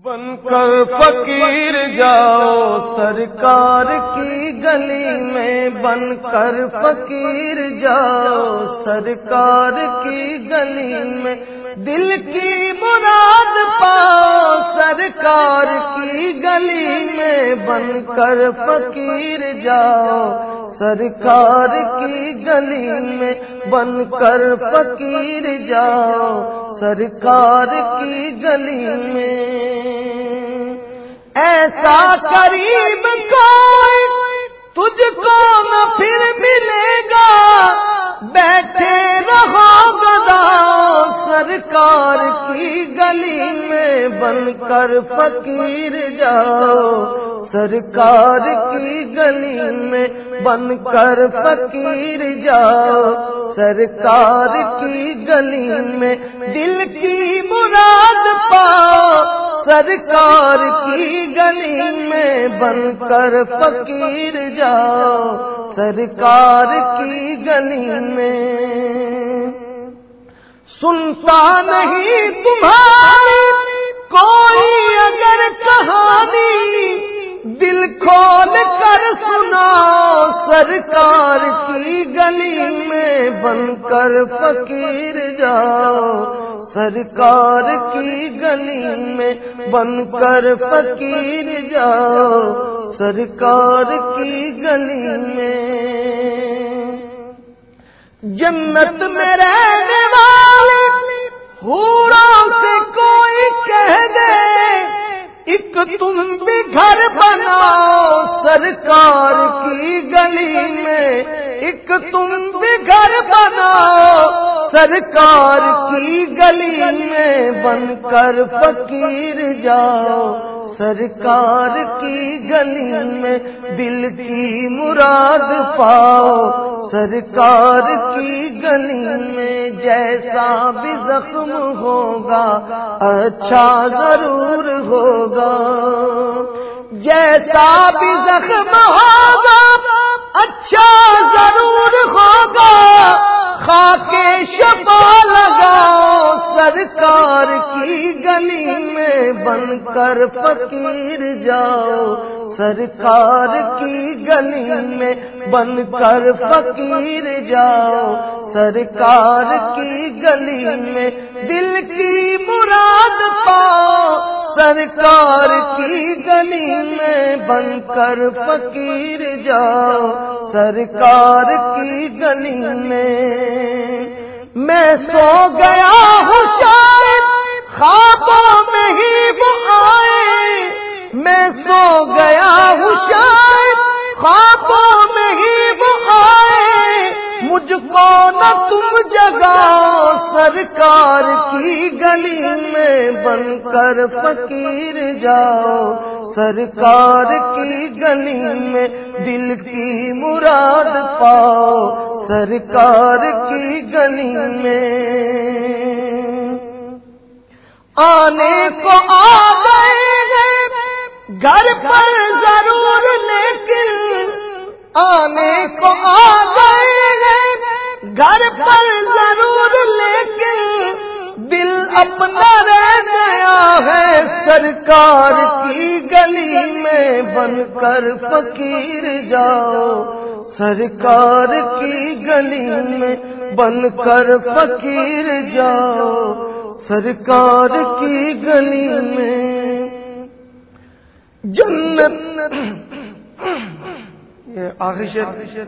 بن کر فقیر جاؤ سرکار کی گلی میں، بن کر فقیر جاؤ سرکار کی گلی میں، دل کی مراد پاؤ سرکار کی گلی میں، بن کر فقیر جاؤ سرکار کی گلی میں، بن کر فقیر جاؤ سرکار کی گلی میں۔ ایسا قریب کوئی تجھ کو نہ پھر ملے گا، بیٹھے رہو گداؤ سرکار کی گلی میں، بن کر فقیر جاؤ سرکار کی گلی میں، بن کر فقیر جاؤ سرکار کی گلی میں، دل کی مراد پاؤ سرکار کی گلی میں، بن کر فقیر جاؤ سرکار کی گلی میں۔ سنتا نہیں تمہاری کوئی اگر کہانی، دل کھول کر سناؤ سرکار کی گلی میں، بن کر فقیر جاؤ سرکار کی گلی میں، بن کر فقیر جاؤ سرکار کی گلی میں۔ جنت میں رہنے والی حوروں سے کوئی کہہ دے، ایک تم بھی گھر بناؤ سرکار کی گلی میں، ایک تم بھی گھر بناؤ سرکار کی گلی میں، بن کر فقیر جاؤ سرکار کی گلی میں، دل کی مراد پاؤ سرکار کی گلی میں۔ جیسا بھی زخم ہوگا اچھا ضرور ہوگا، جیسا بھی زخم ہوگا اچھا ضرور ہوگا، خاک شفا لگاؤ سرکار کی گلی میں، بن کر فقیر جاؤ سرکار کی گلی میں، بن کر فقیر جاؤ سرکار کی گلی میں، دل کی مراد پاؤ سرکار کی گلی میں، بن کر فقیر جاؤ سرکار کی گلی میں۔ میں سو گیا ہوں شاید خوابوں میں ہی وہ آئے، میں سو گیا ہوں شاید خوابوں میں ہی وہ آئے، مجھ کو نہ تم جگاؤ سرکار کی گلی میں، بن کر فقیر جاؤ سرکار کی گلی میں، دل کی مراد پاؤ سرکار کی گلی میں۔ آنے کو آ گئے ہیں گھر پر ضرور، لیکن آنے کو آ گئے ہیں گھر پر ضرور، لیکن دل اپنا رہ گیا ہے سرکار کی گلی میں، بن کر فقیر جاؤ سرکار کی گلی میں، بن کر فقیر جاؤ سرکار کی گلی میں۔ جنت یہ آخری شعر،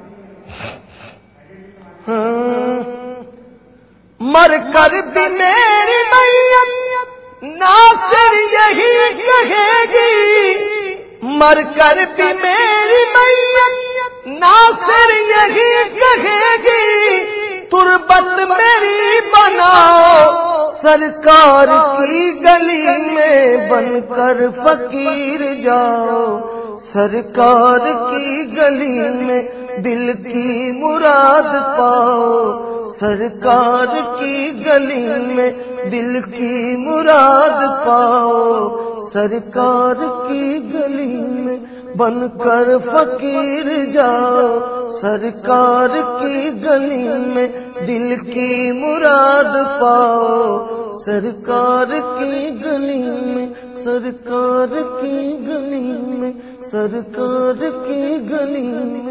مر کر بھی میری میت ناصر یہی کہے گی، مر کر بھی میری میت ناصر یہی کہے گی، تربت میری بناؤ سرکار کی گلی میں، بن کر فقیر جاؤ سرکار کی گلی میں، دل کی مراد پاؤ سرکار کی گلی میں، دل کی مراد پاؤ سرکار کی گلی میں، بن کر فقیر جاؤ سرکار کی گلی میں، دل کی مراد پاؤ سرکار کی گلی میں۔ سرکار کی گلی میں، سرکار کی گلی میں